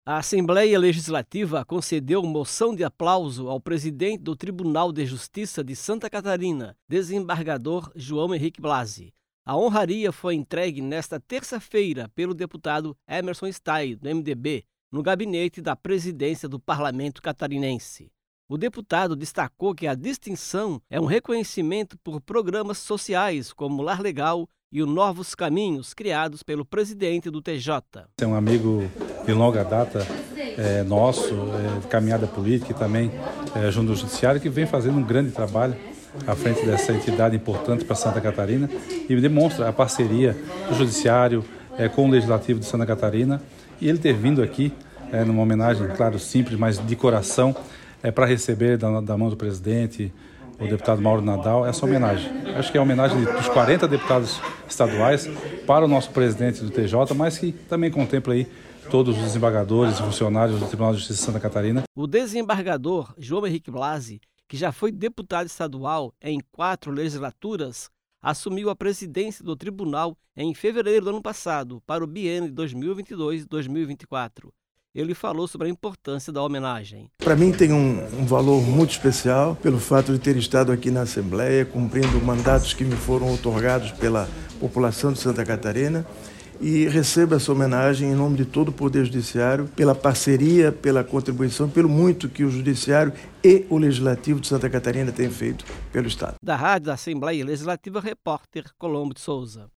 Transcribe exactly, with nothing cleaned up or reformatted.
A Assembleia Legislativa concedeu moção de aplauso ao presidente do Tribunal de Justiça de Santa Catarina, desembargador João Henrique Blasi. A honraria foi entregue nesta terça-feira pelo deputado Emerson Stay, do M D B, no gabinete da presidência do Parlamento catarinense. O deputado destacou que a distinção é um reconhecimento por programas sociais como o Lar Legal e o Novos Caminhos, criados pelo presidente do T J. É um amigo de longa data é, nosso, é, de caminhada política e também é, junto ao Judiciário, que vem fazendo um grande trabalho à frente dessa entidade importante para Santa Catarina e demonstra a parceria do Judiciário é, com o Legislativo de Santa Catarina, e ele ter vindo aqui é, numa homenagem, claro, simples, mas de coração, é, para receber da, da mão do presidente, o deputado Mauro Nadal, essa homenagem. Acho que é a homenagem dos quarenta deputados estaduais para o nosso presidente do T J, mas que também contempla aí todos os desembargadores e funcionários do Tribunal de Justiça de Santa Catarina. O desembargador João Henrique Blasi, que já foi deputado estadual em quatro legislaturas, assumiu a presidência do tribunal em fevereiro do ano passado, para o biênio de dois mil e vinte e dois a dois mil e vinte e quatro. Ele falou sobre a importância da homenagem. Para mim tem um, um valor muito especial pelo fato de ter estado aqui na Assembleia, cumprindo mandatos que me foram otorgados pela população de Santa Catarina, e recebo essa homenagem em nome de todo o Poder Judiciário, pela parceria, pela contribuição, pelo muito que o Judiciário e o Legislativo de Santa Catarina têm feito pelo Estado. Da Rádio da Assembleia Legislativa, repórter Colombo de Souza.